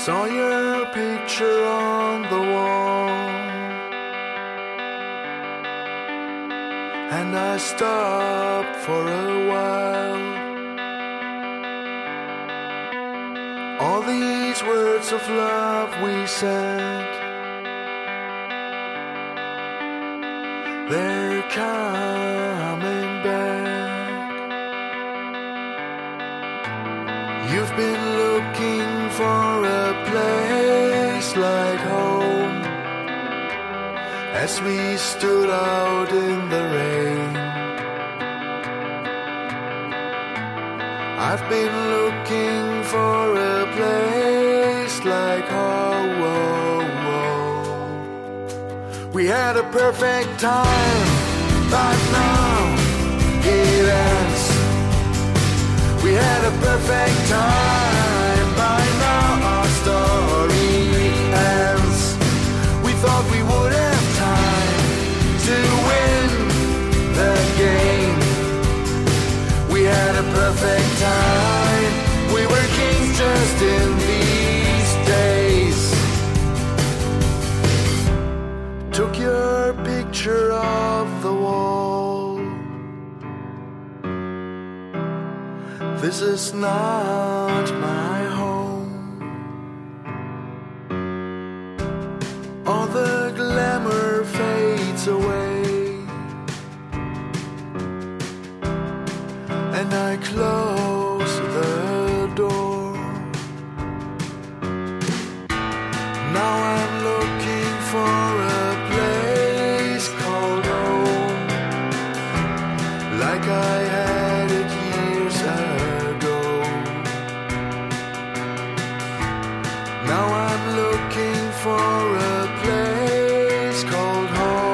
Saw your picture on the wall, and I stopped for a while. All these words of love we said, they're coming back. You've been looking for a place like home, as we stood out in the rain. I've been looking for a place like home. We had a perfect time, but now it ends. We had a perfect time, by now our story ends. We thought we would have time to win the game. We had a perfect time, we were kings just in these days. Took your picture off the wall. This is not my home. All the glamour fades away, and I close the door. Now I'm looking for a place called home, like I had it years ago. Now I'm looking for a place called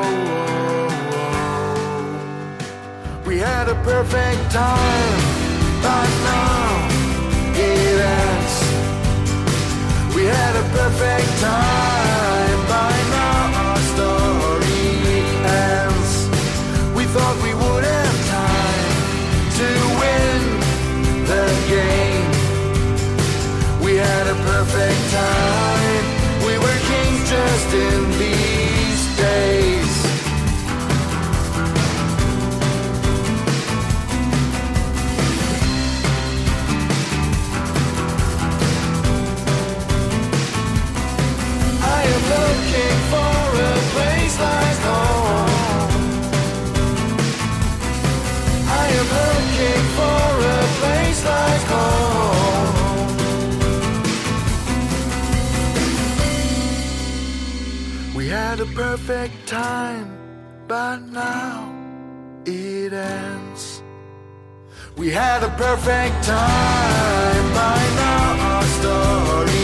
home. We had a perfect time, but now it ends. We had a perfect time, by now our story ends. We thought we would have time to win the game. We had a perfect time, we were kings just in these days. I am looking for a place like home. I am looking for a place like home. We had a perfect time, but now it ends. We had a perfect time, by now our story